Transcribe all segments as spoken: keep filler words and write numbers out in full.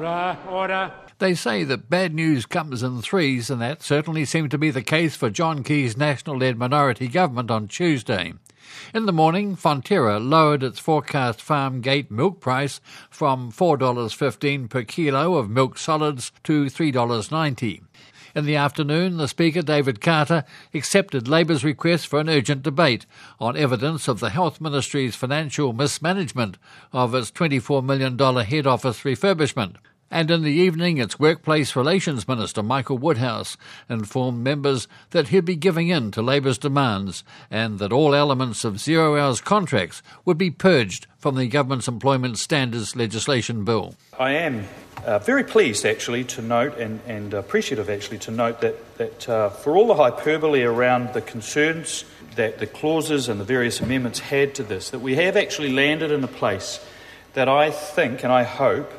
Order, order. They say that bad news comes in threes, and that certainly seemed to be the case for John Key's National-led minority government on Tuesday. In the morning, Fonterra lowered its forecast farm gate milk price from four dollars fifteen per kilo of milk solids to three dollars ninety. In the afternoon, the Speaker, David Carter, accepted Labour's request for an urgent debate on evidence of the Health Ministry's financial mismanagement of its twenty-four million dollars head office refurbishment. And in the evening, its Workplace Relations Minister, Michael Woodhouse, informed members that he'd be giving in to Labour's demands and that all elements of zero-hours contracts would be purged from the government's employment standards legislation bill. I am uh, very pleased, actually, to note and, and appreciative, actually, to note that, that uh, for all the hyperbole around the concerns that the clauses and the various amendments had to this, that we have actually landed in a place that I think and I hope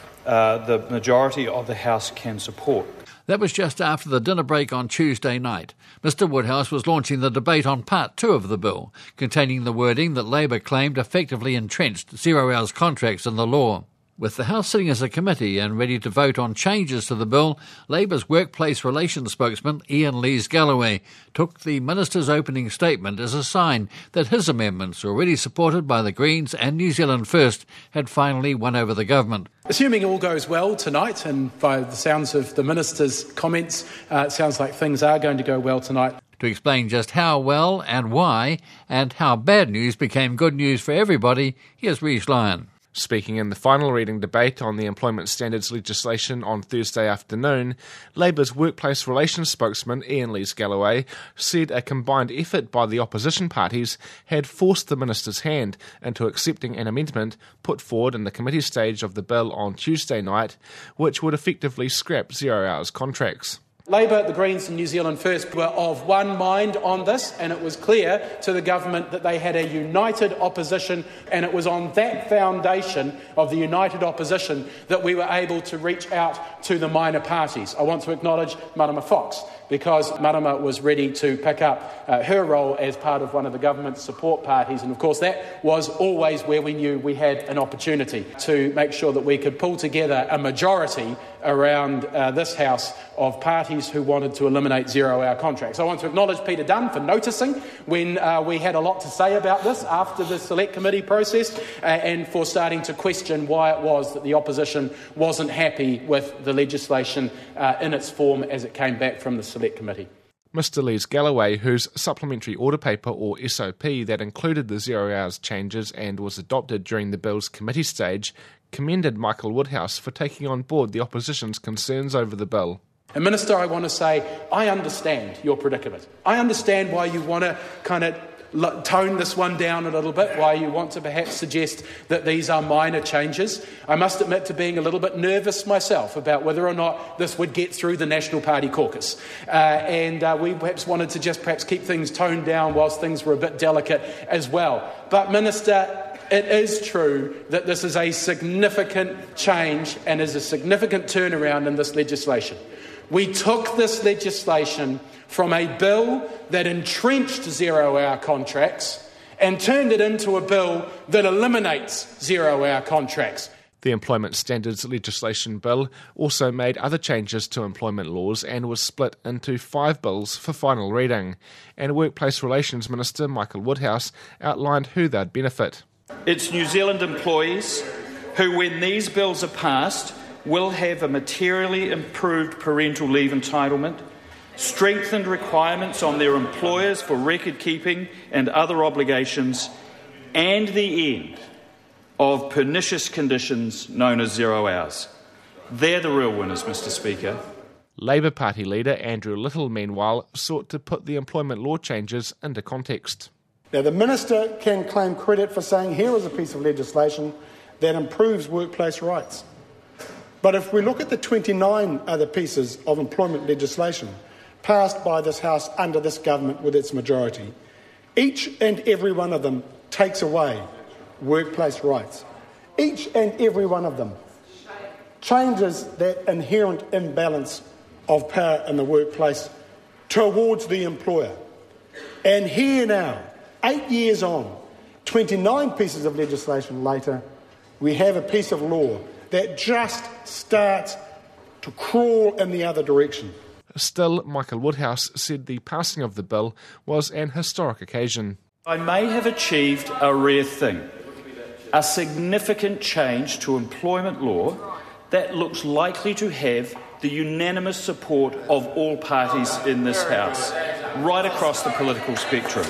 Uh, the majority of the House can support. That was just after the dinner break on Tuesday night. Mister Woodhouse was launching the debate on Part two of the bill, containing the wording that Labour claimed effectively entrenched zero-hours contracts in the law. With the House sitting as a committee and ready to vote on changes to the bill, Labour's Workplace Relations spokesman, Ian Lees-Galloway, took the minister's opening statement as a sign that his amendments, already supported by the Greens and New Zealand First, had finally won over the government. Assuming all goes well tonight, and by the sounds of the minister's comments, uh, it sounds like things are going to go well tonight. To explain just how well and why, and how bad news became good news for everybody, here's Rhys Lyon. Speaking in the final reading debate on the employment standards legislation on Thursday afternoon, Labour's Workplace Relations spokesman Ian Lees-Galloway said a combined effort by the opposition parties had forced the minister's hand into accepting an amendment put forward in the committee stage of the bill on Tuesday night, which would effectively scrap zero-hours contracts. Labour, the Greens and New Zealand First were of one mind on this, and it was clear to the government that they had a united opposition, and it was on that foundation of the united opposition that we were able to reach out to the minor parties. I want to acknowledge Marama Fox, because Marama was ready to pick up uh, her role as part of one of the government's support parties, and of course that was always where we knew we had an opportunity to make sure that we could pull together a majority around uh, this House of parties who wanted to eliminate zero-hour contracts. I want to acknowledge Peter Dunn for noticing when uh, we had a lot to say about this after the Select Committee process uh, and for starting to question why it was that the opposition wasn't happy with the legislation uh, in its form as it came back from the Select Committee. Mister Lees-Galloway, whose supplementary order paper, or S O P, that included the zero-hours changes and was adopted during the bill's committee stage, commended Michael Woodhouse for taking on board the opposition's concerns over the bill. And Minister, I want to say, I understand your predicament. I understand why you want to kind of tone this one down a little bit, why you want to perhaps suggest that these are minor changes. I must admit to being a little bit nervous myself about whether or not this would get through the National Party caucus. Uh, and uh, we perhaps wanted to just perhaps keep things toned down whilst things were a bit delicate as well. But Minister, it is true that this is a significant change and is a significant turnaround in this legislation. We took this legislation from a bill that entrenched zero-hour contracts and turned it into a bill that eliminates zero-hour contracts. The Employment Standards Legislation Bill also made other changes to employment laws and was split into five bills for final reading. And Workplace Relations Minister Michael Woodhouse outlined who they'd benefit. It's New Zealand employees who, when these bills are passed, will have a materially improved parental leave entitlement, strengthened requirements on their employers for record keeping and other obligations, and the end of pernicious conditions known as zero hours. They're the real winners, Mister Speaker. Labour Party leader Andrew Little, meanwhile, sought to put the employment law changes into context. Now, the Minister can claim credit for saying here is a piece of legislation that improves workplace rights. But if we look at the twenty-nine other pieces of employment legislation passed by this House under this government with its majority, each and every one of them takes away workplace rights. Each and every one of them changes that inherent imbalance of power in the workplace towards the employer. And here now, eight years on, twenty-nine pieces of legislation later, we have a piece of law that just starts to crawl in the other direction. Still, Michael Woodhouse said the passing of the bill was an historic occasion. I may have achieved a rare thing, a significant change to employment law that looks likely to have the unanimous support of all parties in this House, right across the political spectrum.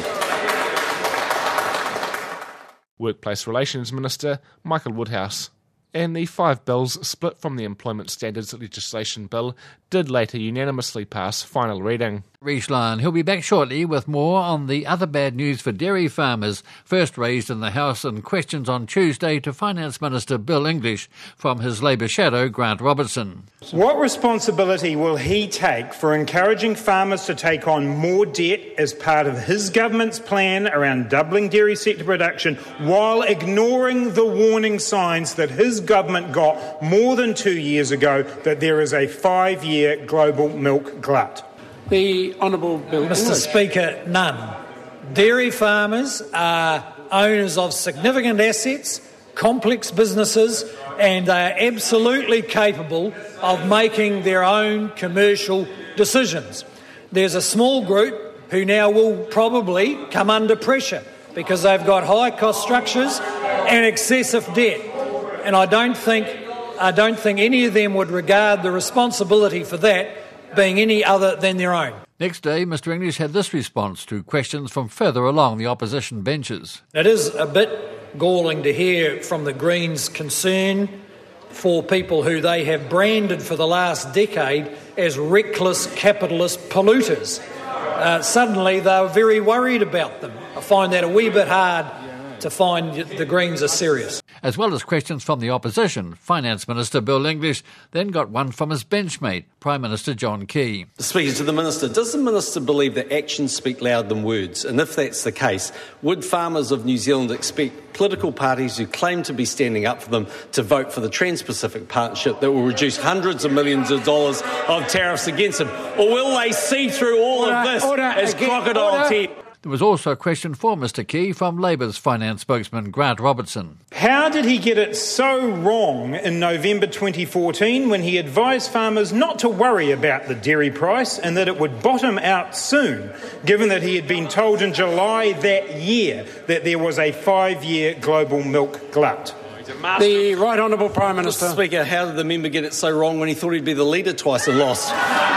Workplace Relations Minister Michael Woodhouse. And the five bills split from the Employment Standards legislation bill did later unanimously pass final reading. Rhys Lyon, he'll be back shortly with more on the other bad news for dairy farmers, first raised in the House and questions on Tuesday to Finance Minister Bill English from his Labour shadow Grant Robertson. What responsibility will he take for encouraging farmers to take on more debt as part of his government's plan around doubling dairy sector production, while ignoring the warning signs that his government got more than two years ago that there is a five-year global milk glut? The Honourable Bill Mister English. Speaker, none. Dairy farmers are owners of significant assets, complex businesses, and they are absolutely capable of making their own commercial decisions. There's a small group who now will probably come under pressure because they've got high cost structures and excessive debt. And I don't think I don't think any of them would regard the responsibility for that being any other than their own. Next day, Mister English had this response to questions from further along the opposition benches. It is a bit galling to hear from the Greens concern for people who they have branded for the last decade as reckless capitalist polluters. Uh, suddenly they're very worried about them. I find that a wee bit hard to find the Greens are serious. As well as questions from the opposition, Finance Minister Bill English then got one from his benchmate, Prime Minister John Key. Speaking to the Minister, does the Minister believe that actions speak louder than words? And if that's the case, would farmers of New Zealand expect political parties who claim to be standing up for them to vote for the Trans-Pacific Partnership that will reduce hundreds of millions of dollars of tariffs against them? Or will they see through all order, of this order, as again, crocodile order. tears? There was also a question for Mister Key from Labour's finance spokesman Grant Robertson. How did he get it so wrong in November twenty fourteen when he advised farmers not to worry about the dairy price and that it would bottom out soon, given that he had been told in July that year that there was a five-year global milk glut? The Right Honourable Prime Minister. Mister Speaker, how did the member get it so wrong when he thought he'd be the leader twice and lost?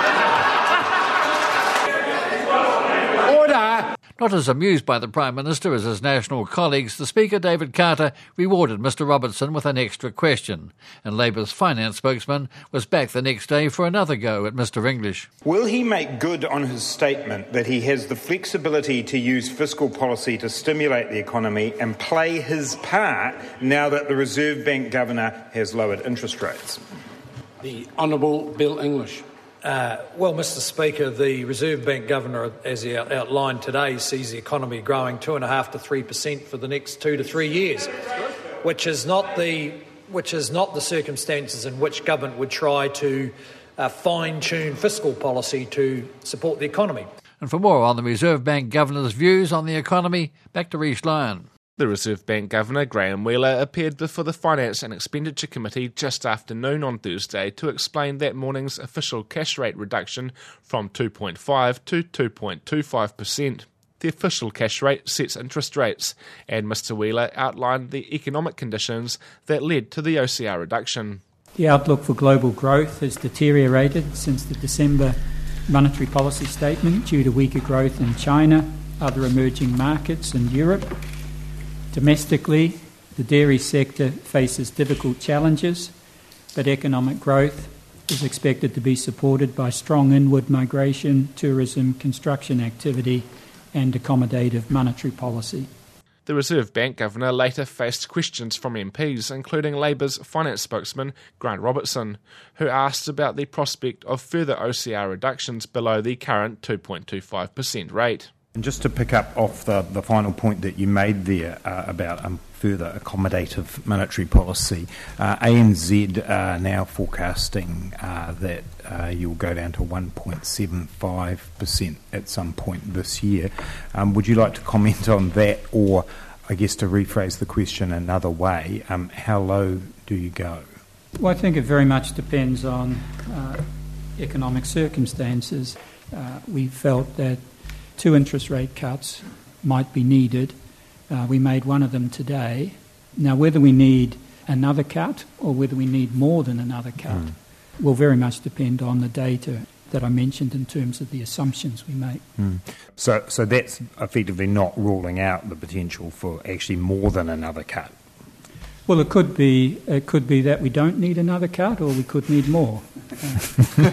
Order! Not as amused by the Prime Minister as his national colleagues, the Speaker, David Carter, rewarded Mister Robertson with an extra question, and Labour's finance spokesman was back the next day for another go at Mister English. Will he make good on his statement that he has the flexibility to use fiscal policy to stimulate the economy and play his part now that the Reserve Bank Governor has lowered interest rates? The Honourable Bill English. Uh, well, Mister Speaker, the Reserve Bank Governor, as he out- outlined today, sees the economy growing two and a half to three percent for the next two to three years, which is not the which is not the circumstances in which government would try to uh, fine-tune fiscal policy to support the economy. And for more on the Reserve Bank Governor's views on the economy, back to Rhys Lyon. The Reserve Bank Governor, Graham Wheeler, appeared before the Finance and Expenditure Committee just after noon on Thursday to explain that morning's official cash rate reduction from two point five to two point two five percent. The official cash rate sets interest rates, and Mister Wheeler outlined the economic conditions that led to the O C R reduction. The outlook for global growth has deteriorated since the December monetary policy statement due to weaker growth in China, other emerging markets and Europe. Domestically, the dairy sector faces difficult challenges, but economic growth is expected to be supported by strong inward migration, tourism, construction activity and accommodative monetary policy. The Reserve Bank Governor later faced questions from M Ps, including Labour's finance spokesman Grant Robertson, who asked about the prospect of further O C R reductions below the current two point two five percent rate. And just to pick up off the, the final point that you made there uh, about um, further accommodative monetary policy, uh, A N Z are now forecasting uh, that uh, you'll go down to one point seven five percent at some point this year. Um, would you like to comment on that, or I guess to rephrase the question another way, um, how low do you go? Well, I think it very much depends on uh, economic circumstances. Uh, we felt that two interest rate cuts might be needed. Uh, we made one of them today. Now, whether we need another cut or whether we need more than another cut mm. will very much depend on the data that I mentioned in terms of the assumptions we make. Mm. So, so that's effectively not ruling out the potential for actually more than another cut. Well, it could be it could be that we don't need another cut, or we could need more. Uh,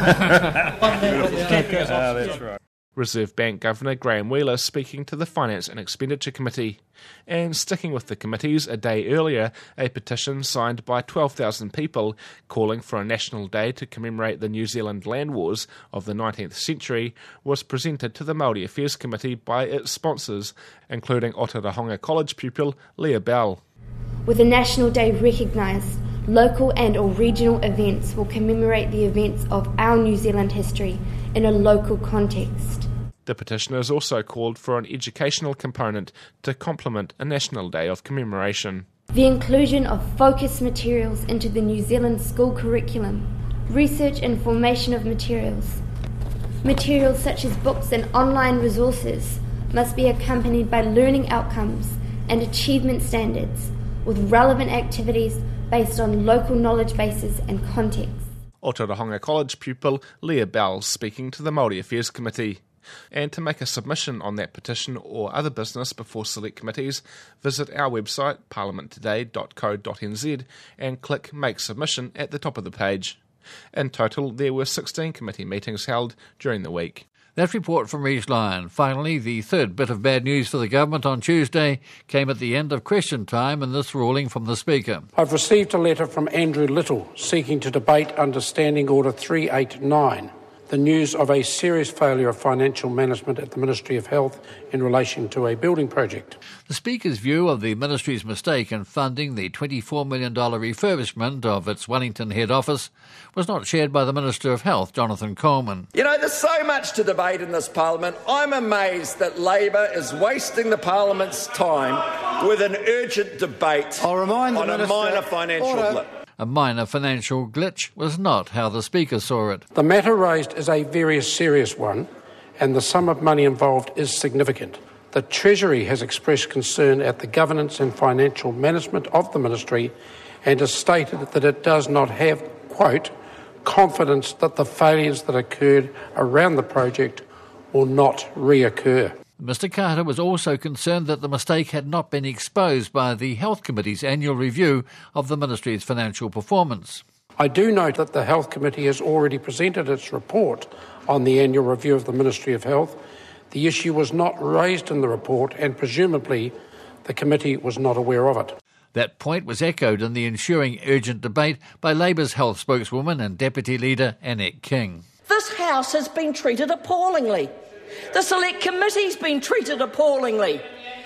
that's right. Reserve Bank Governor Graham Wheeler speaking to the Finance and Expenditure Committee. And sticking with the committees, a day earlier, a petition signed by twelve thousand people calling for a national day to commemorate the New Zealand land wars of the nineteenth century was presented to the Māori Affairs Committee by its sponsors, including Otorohanga College pupil Leah Bell. With a national day recognised, local and or regional events will commemorate the events of our New Zealand history in a local context. The petitioners also called for an educational component to complement a National Day of commemoration. The inclusion of focused materials into the New Zealand school curriculum, research and formation of materials. Materials such as books and online resources must be accompanied by learning outcomes and achievement standards, with relevant activities based on local knowledge bases and context. Otorohanga College pupil Leah Bell speaking to the Māori Affairs Committee. And to make a submission on that petition or other business before select committees, visit our website parliament today dot co dot n z and click Make Submission at the top of the page. In total, there were sixteen committee meetings held during the week. That report from Rhys Lyon. Finally, the third bit of bad news for the government on Tuesday came at the end of question time in this ruling from the Speaker. I've received a letter from Andrew Little seeking to debate under Standing Order three eighty-nine the news of a serious failure of financial management at the Ministry of Health in relation to a building project. The Speaker's view of the Ministry's mistake in funding the twenty-four million dollars refurbishment of its Wellington head office was not shared by the Minister of Health, Jonathan Coleman. You know, there's so much to debate in this Parliament. I'm amazed that Labor is wasting the Parliament's time with an urgent debate I'll remind the on Minister, a minor financial order. blip. A minor financial glitch was not how the Speaker saw it. The matter raised is a very serious one, and the sum of money involved is significant. The Treasury has expressed concern at the governance and financial management of the Ministry and has stated that it does not have, quote, confidence that the failures that occurred around the project will not reoccur. Mister Carter was also concerned that the mistake had not been exposed by the Health Committee's annual review of the Ministry's financial performance. I do note that the Health Committee has already presented its report on the annual review of the Ministry of Health. The issue was not raised in the report, and presumably the committee was not aware of it. That point was echoed in the ensuing urgent debate by Labour's health spokeswoman and Deputy Leader Annette King. This House has been treated appallingly. The Select Committee's been treated appallingly.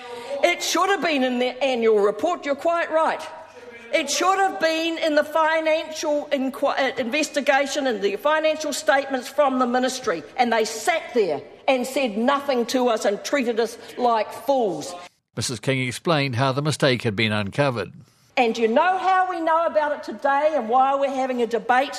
It should have been in the annual report, you're quite right. It should have been in the financial inqu- investigation and the financial statements from the Ministry, and they sat there and said nothing to us and treated us like fools. Missus King explained how the mistake had been uncovered. And you know how we know about it today and why we're having a debate?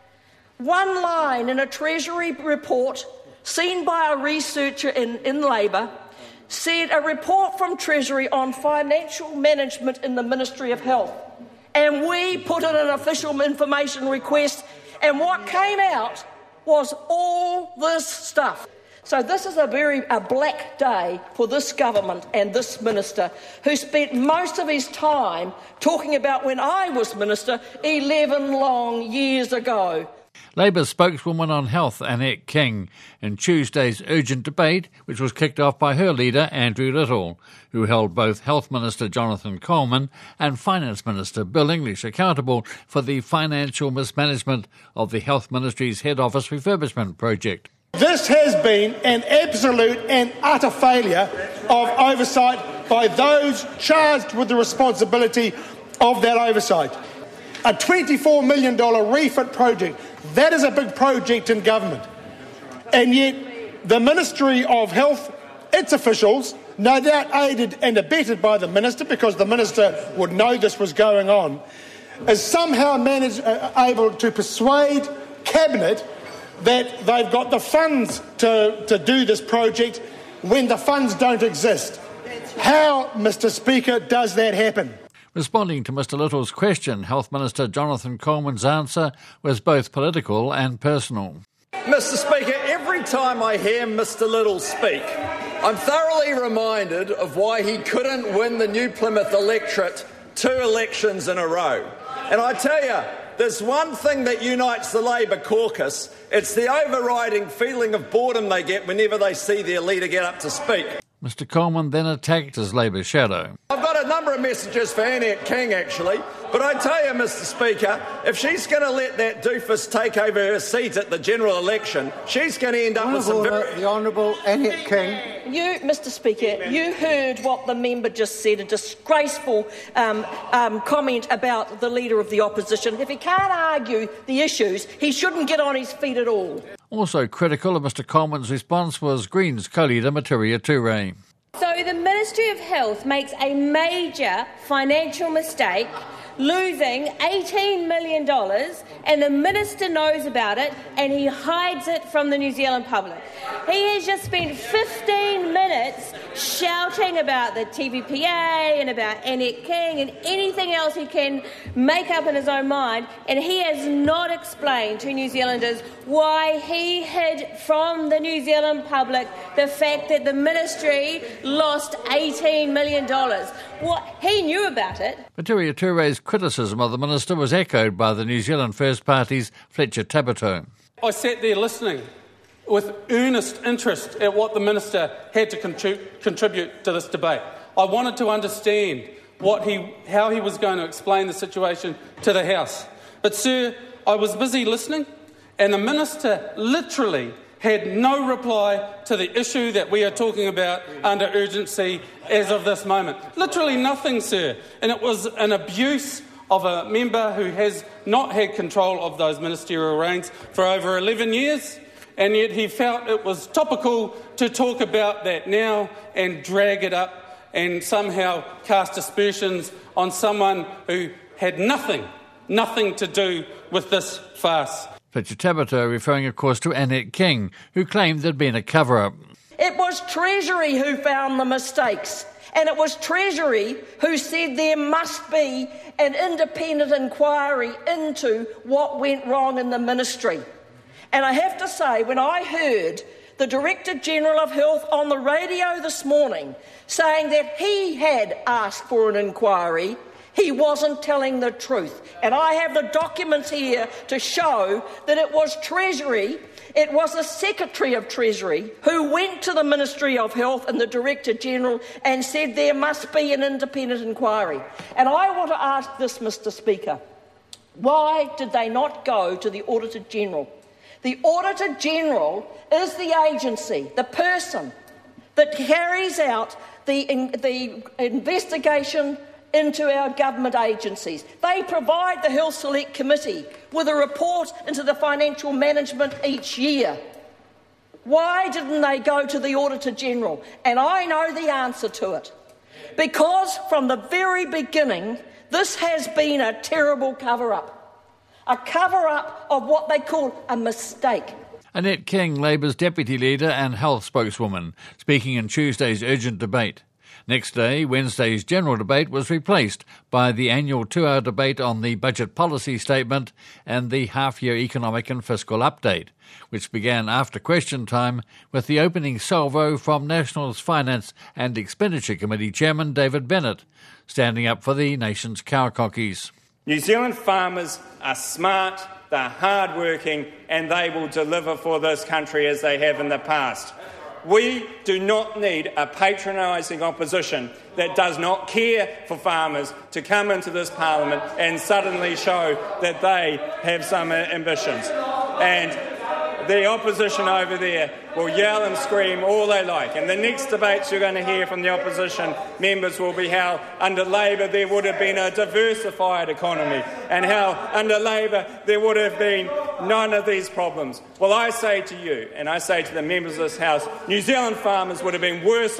One line in a Treasury report seen by a researcher in, in Labor said a report from Treasury on financial management in the Ministry of Health. And we put in an official information request, and what came out was all this stuff. So this is a very a black day for this government and this minister, who spent most of his time talking about when I was minister eleven long years ago. Labour spokeswoman on health Annette King in Tuesday's urgent debate, which was kicked off by her leader Andrew Little, who held both Health Minister Jonathan Coleman and Finance Minister Bill English accountable for the financial mismanagement of the Health Ministry's head office refurbishment project. This has been an absolute and utter failure of oversight by those charged with the responsibility of that oversight. A twenty-four million dollars refit project, that is a big project in government. And yet the Ministry of Health, its officials, no doubt aided and abetted by the Minister, because the Minister would know this was going on, is somehow manage, uh, able to persuade Cabinet that they've got the funds to, to do this project when the funds don't exist. How, Mr Speaker, does that happen? Responding to Mr Little's question, Health Minister Jonathan Coleman's answer was both political and personal. Mr Speaker, every time I hear Mr Little speak, I'm thoroughly reminded of why he couldn't win the New Plymouth electorate two elections in a row. And I tell you, there's one thing that unites the Labor caucus. It's the overriding feeling of boredom they get whenever they see their leader get up to speak. Mr Coleman then attacked his Labor shadow. I've got a number of messages for Annette King, actually, but I tell you, Mr Speaker, if she's going to let that doofus take over her seat at the general election, she's going to end up with some very... The Honourable Annette King. You, Mr Speaker, you heard what the member just said, a disgraceful um, um, comment about the Leader of the Opposition. If he can't argue the issues, he shouldn't get on his feet at all. Also critical of Mr Coleman's response was Greens co-leader Matiria Ture. So the Ministry of Health makes a major financial mistake, losing eighteen million dollars, and the Minister knows about it and he hides it from the New Zealand public. He has just spent fifteen minutes shouting about the T V P A and about Annette King and anything else he can make up in his own mind, and he has not explained to New Zealanders why he hid from the New Zealand public the fact that the Ministry lost eighteen million dollars. What, he knew about it. Matiria Ture's criticism of the Minister was echoed by the New Zealand First Party's Fletcher Tabato. I sat there listening with earnest interest at what the Minister had to contrib- contribute to this debate. I wanted to understand what he, how he was going to explain the situation to the House. But, sir, I was busy listening, and the Minister literally had no reply to the issue that we are talking about under urgency as of this moment. Literally nothing, sir. And it was an abuse of a member who has not had control of those ministerial reins for over eleven years, and yet he felt it was topical to talk about that now and drag it up and somehow cast aspersions on someone who had nothing, nothing to do with this farce. Fletcher Tabato referring, of course, to Annette King, who claimed there'd been a cover-up. It was Treasury who found the mistakes, and it was Treasury who said there must be an independent inquiry into what went wrong in the ministry. And I have to say, when I heard the Director-General of Health on the radio this morning saying that he had asked for an inquiry, he wasn't telling the truth. And I have the documents here to show that it was Treasury, it was the Secretary of Treasury who went to the Ministry of Health and the Director-General and said there must be an independent inquiry. And I want to ask this, Mr Speaker. Why did they not go to the Auditor-General? The Auditor-General is the agency, the person that carries out the, in, the investigation into our government agencies. They provide the Health Select Committee with a report into the financial management each year. Why didn't they go to the Auditor-General? And I know the answer to it. Because from the very beginning, this has been a terrible cover-up. A cover-up of what they call a mistake. Annette King, Labour's Deputy Leader and Health Spokeswoman, speaking in Tuesday's urgent debate. Next day, Wednesday's general debate was replaced by the annual two-hour debate on the budget policy statement and the half-year economic and fiscal update, which began after question time with the opening salvo from National's Finance and Expenditure Committee Chairman David Bennett, standing up for the nation's cowcockies. New Zealand farmers are smart, they're hard-working, and they will deliver for this country as they have in the past. We do not need a patronising opposition that does not care for farmers to come into this parliament and suddenly show that they have some ambitions. And the opposition over there will yell and scream all they like. And the next debates you're going to hear from the opposition members will be how under Labor there would have been a diversified economy and how under Labor there would have been none of these problems. Well, I say to you, and I say to the members of this House, New Zealand farmers would have been worse off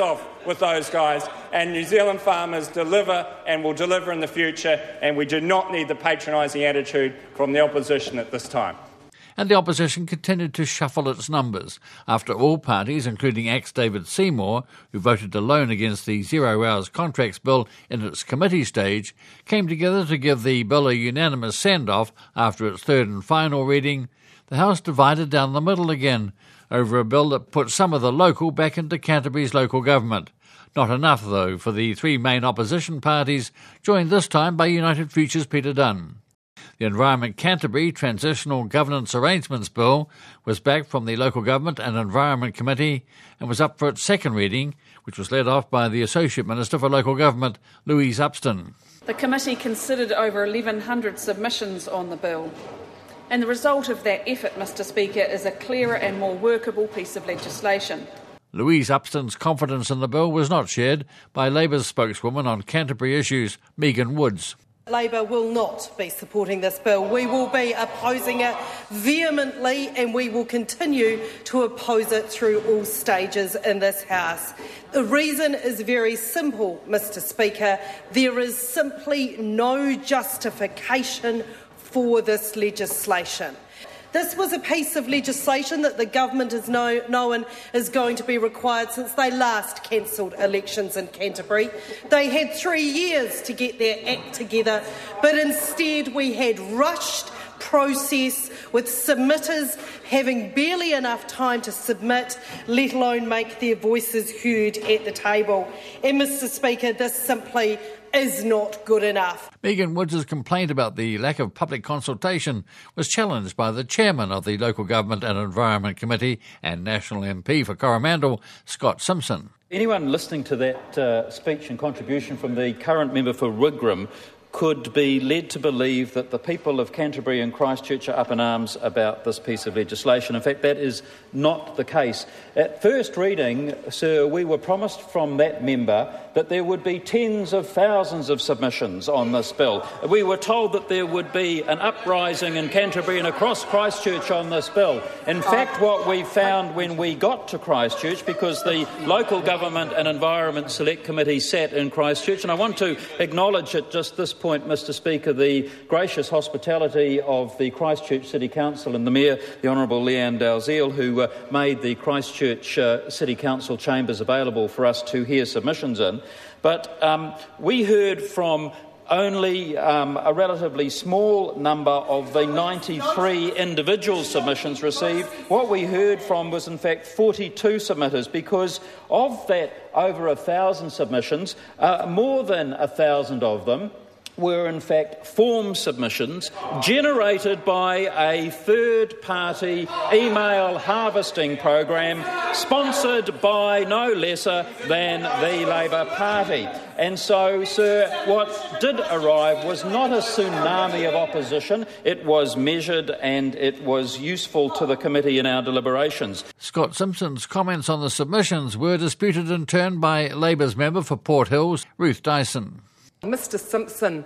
with those guys, and New Zealand farmers deliver and will deliver in the future, and we do not need the patronising attitude from the opposition at this time. And the opposition continued to shuffle its numbers after all parties, including ex-David Seymour, who voted alone against the Zero Hours Contracts Bill in its committee stage, came together to give the bill a unanimous send-off after its third and final reading. The House divided down the middle again over a bill that put some of the local back into Canterbury's local government. Not enough, though, for the three main opposition parties, joined this time by United Future's Peter Dunn. The Environment Canterbury Transitional Governance Arrangements Bill was back from the Local Government and Environment Committee and was up for its second reading, which was led off by the Associate Minister for Local Government, Louise Upston. The committee considered over eleven hundred submissions on the bill, and the result of that effort, Mr Speaker, is a clearer and more workable piece of legislation. Louise Upston's confidence in the bill was not shared by Labour's spokeswoman on Canterbury issues, Megan Woods. Labor will not be supporting this bill. We will be opposing it vehemently, and we will continue to oppose it through all stages in this House. The reason is very simple, Mr Speaker. There is simply no justification for this legislation. This was a piece of legislation that the government has know, known is going to be required since they last cancelled elections in Canterbury. They had three years to get their act together, but instead we had rushed process with submitters having barely enough time to submit, let alone make their voices heard at the table. And, Mr Speaker, this simply is not good enough. Megan Woods' complaint about the lack of public consultation was challenged by the chairman of the Local Government and Environment Committee and National M P for Coromandel, Scott Simpson. Anyone listening to that uh, speech and contribution from the current member for Wigram could be led to believe that the people of Canterbury and Christchurch are up in arms about this piece of legislation. In fact, that is not the case. At first reading, sir, we were promised from that member that there would be tens of thousands of submissions on this bill. We were told that there would be an uprising in Canterbury and across Christchurch on this bill. In fact, what we found when we got to Christchurch, because the Local Government and Environment Select Committee sat in Christchurch, and I want to acknowledge at just this point, Mr Speaker, the gracious hospitality of the Christchurch City Council and the Mayor, the Honourable Leanne Dalziel, who uh, made the Christchurch uh, City Council chambers available for us to hear submissions in. But um, we heard from only um, a relatively small number of the ninety-three individual submissions received. What we heard from was, in fact, forty-two submitters, because of that over a thousand submissions, uh, more than a thousand of them were in fact form submissions generated by a third-party email harvesting program sponsored by no lesser than the Labour Party. And so, sir, what did arrive was not a tsunami of opposition. It was measured and it was useful to the committee in our deliberations. Scott Simpson's comments on the submissions were disputed in turn by Labour's member for Port Hills, Ruth Dyson. Mr Simpson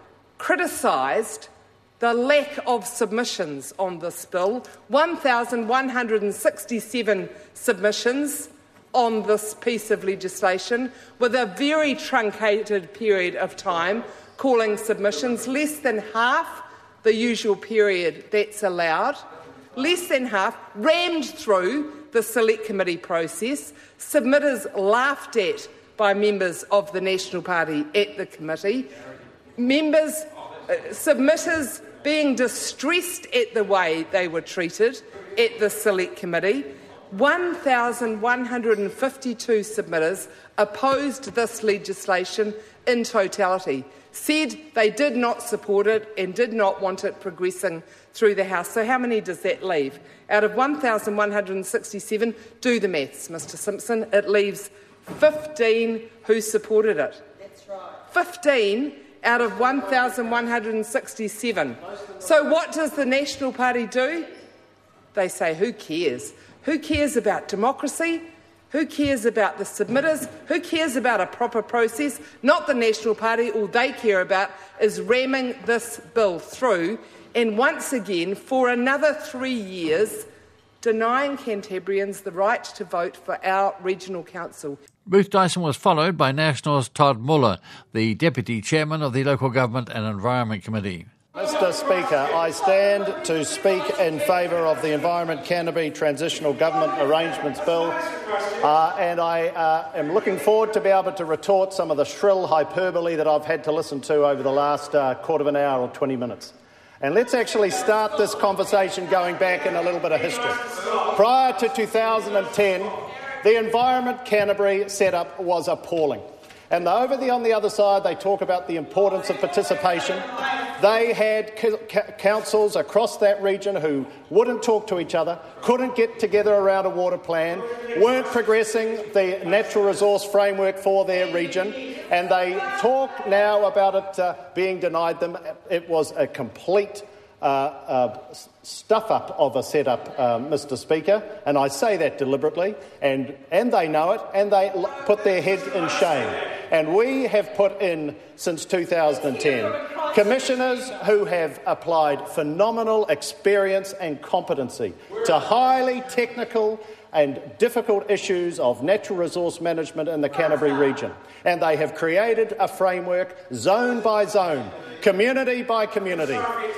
criticised the lack of submissions on this bill. one thousand one hundred sixty-seven submissions on this piece of legislation, with a very truncated period of time calling submissions, less than half the usual period that's allowed, less than half, rammed through the Select Committee process, submitters laughed at by members of the National Party at the committee, members, uh, submitters being distressed at the way they were treated at the Select Committee. one thousand one hundred fifty-two submitters opposed this legislation in totality, said they did not support it and did not want it progressing through the House. So how many does that leave? Out of one thousand one hundred sixty-seven, do the maths, Mr Simpson, it leaves fifteen who supported it. That's right. fifteen out of one thousand one hundred sixty-seven. So what does the National Party do? They say, who cares? Who cares about democracy? Who cares about the submitters? Who cares about a proper process? Not the National Party. All they care about is ramming this bill through, and once again, for another three years, denying Cantabrians the right to vote for our regional council. Ruth Dyson was followed by Nationals' Todd Muller, the Deputy Chairman of the Local Government and Environment Committee. Mister Speaker, I stand to speak in favour of the Environment Canterbury Transitional Government Arrangements Bill, uh, and I uh, am looking forward to be able to retort some of the shrill hyperbole that I've had to listen to over the last uh, quarter of an hour or twenty minutes. And let's actually start this conversation going back in a little bit of history. Prior to two thousand ten, the Environment Canterbury setup was appalling. And over the, on the other side, they talk about the importance of participation. They had councils across that region who wouldn't talk to each other, couldn't get together around a water plan, weren't progressing the natural resource framework for their region, and they talk now about it uh, being denied them. It was a complete uh, uh, stuff-up of a setup, uh, Mister Speaker, and I say that deliberately, and, and they know it, and they put their head in shame. And we have put in, since two thousand ten, commissioners who have applied phenomenal experience and competency to highly technical and difficult issues of natural resource management in the Canterbury region. And they have created a framework, zone by zone, community by community,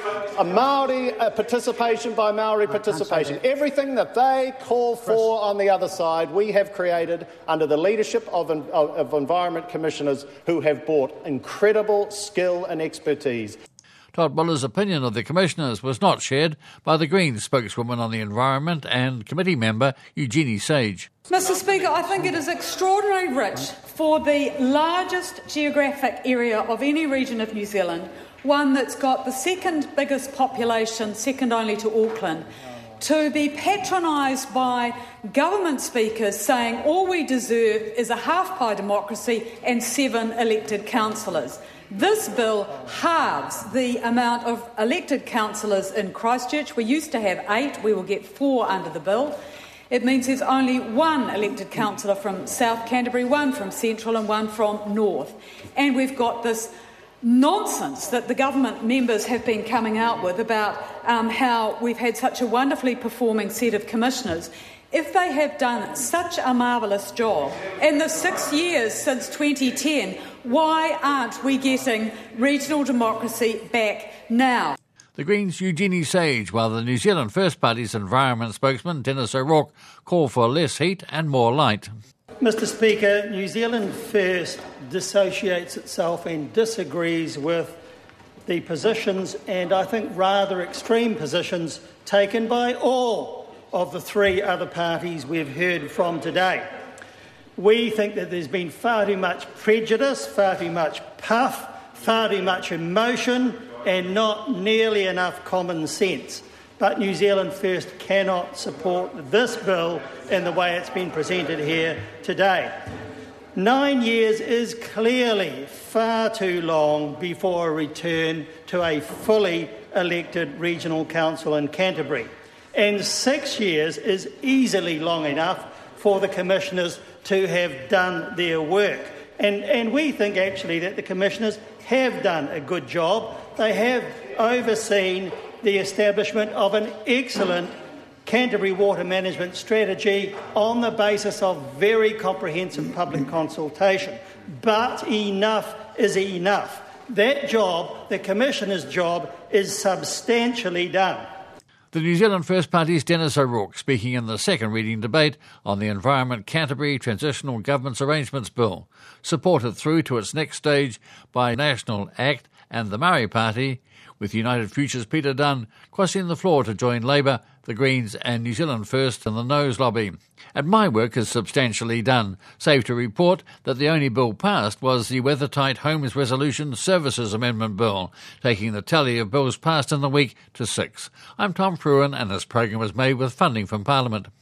a Māori a participation by Māori participation. Everything that they call for on the other side, we have created under the leadership of, of, of Environment Commissioners who have brought incredible skill and expertise. Todd Muller's opinion of the Commissioners was not shared by the Greens spokeswoman on the Environment and committee member Eugenie Sage. Mister Speaker, I think it is extraordinarily rich for the largest geographic area of any region of New Zealand, one that's got the second biggest population, second only to Auckland, to be patronised by government speakers saying all we deserve is a half-pie democracy and seven elected councillors. This bill halves the amount of elected councillors in Christchurch. We used to have eight. We will get four under the bill. It means there's only one elected councillor from South Canterbury, one from Central and one from North. And we've got this nonsense that the government members have been coming out with about um, how we've had such a wonderfully performing set of commissioners. If they have done such a marvellous job in the six years since twenty ten, why aren't we getting regional democracy back now? The Greens' Eugenie Sage, while the New Zealand First Party's Environment spokesman Dennis O'Rourke called for less heat and more light. Mister Speaker, New Zealand First dissociates itself and disagrees with the positions, and I think rather extreme positions, taken by all of the three other parties we've heard from today. We think that there's been far too much prejudice, far too much puff, far too much emotion, and not nearly enough common sense. But New Zealand First cannot support this bill in the way it's been presented here today. Nine years is clearly far too long before a return to a fully elected regional council in Canterbury. And six years is easily long enough for the commissioners to have done their work. And, and we think actually that the commissioners have done a good job. They have overseen the establishment of an excellent Canterbury water management strategy on the basis of very comprehensive public consultation. But enough is enough. That job, the Commissioner's job, is substantially done. The New Zealand First Party's Dennis O'Rourke speaking in the second reading debate on the Environment Canterbury Transitional Government's Arrangements Bill, supported through to its next stage by National Act and the Māori Party, with United Future's Peter Dunn crossing the floor to join Labour, the Greens and New Zealand First in the No's lobby. And my work is substantially done, save to report that the only bill passed was the weathertight Homes Resolution Services Amendment Bill, taking the tally of bills passed in the week to six. I'm Tom Fruin, and this program was made with funding from Parliament.